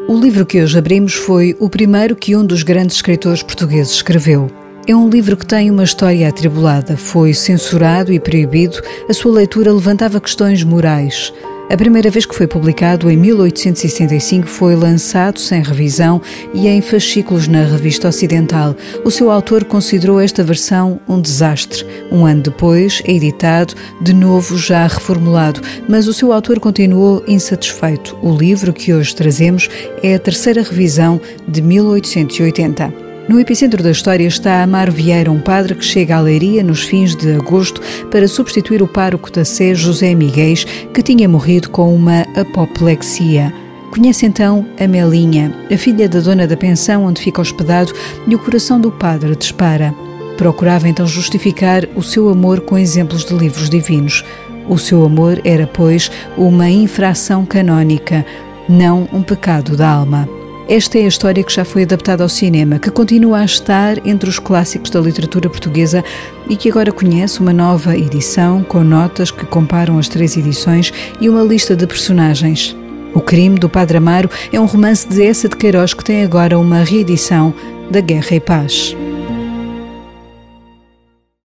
O livro que hoje abrimos foi o primeiro que um dos grandes escritores portugueses escreveu. É um livro que tem uma história atribulada, foi censurado e proibido, a sua leitura levantava questões morais. A primeira vez que foi publicado, em 1865, foi lançado sem revisão e em fascículos na Revista Ocidental. O seu autor considerou esta versão um desastre. Um ano depois, é editado, de novo já reformulado, mas o seu autor continuou insatisfeito. O livro que hoje trazemos é a terceira revisão de 1880. No epicentro da história está Amaro Vieira, um padre que chega à Leiria nos fins de agosto para substituir o pároco da Sé, José Miguéis, que tinha morrido com uma apoplexia. Conhece então a Melinha, a filha da dona da pensão onde fica hospedado, e o coração do padre dispara. Procurava então justificar o seu amor com exemplos de livros divinos. O seu amor era, pois, uma infração canónica, não um pecado da alma. Esta é a história que já foi adaptada ao cinema, que continua a estar entre os clássicos da literatura portuguesa e que agora conhece uma nova edição com notas que comparam as 3 edições e uma lista de personagens. O Crime, do Padre Amaro, é um romance de Eça de Queiroz que tem agora uma reedição da Guerra e Paz.